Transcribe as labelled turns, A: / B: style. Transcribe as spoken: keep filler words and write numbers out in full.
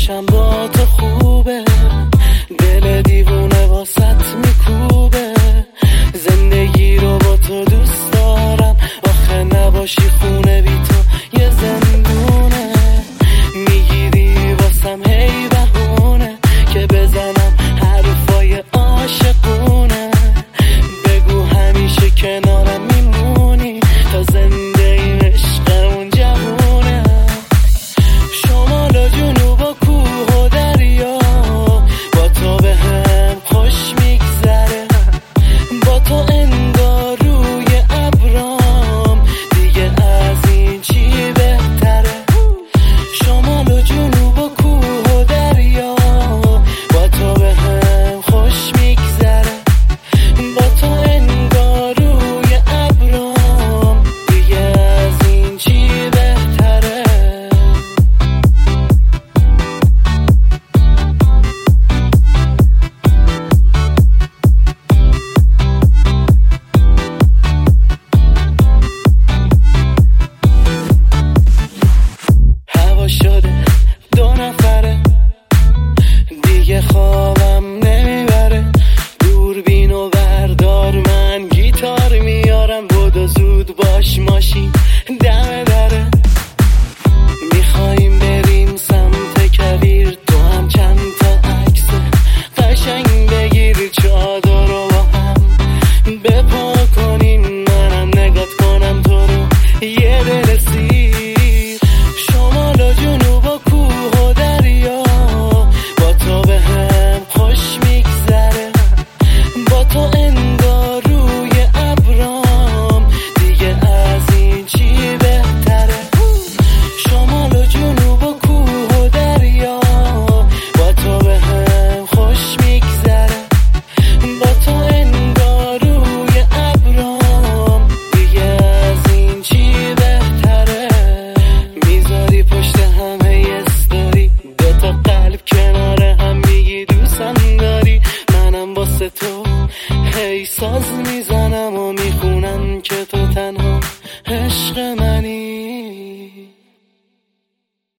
A: باشم با تو خوبه، دل دیوونه واسط میکوبه، زندگی رو با تو دوست دارم، آخه نباشی خونه بی تو یه زندونه، میگیری واسم هی بهونه که بزنم حرفای عاشقونه، بگو همیشه کنارم میمونی تا زنده این عشقمون جوونه. شمال و جنوب و کوه و دریا با تو به هم خوش میگذره، با تو انگار روی ابرام دیگه از این چی بهتره. شمال و جنوب و کوه و دریا با تو به هم خوش میگذره، با تو انگار روی ابرام دیگه از این چی بهتره. هوا شده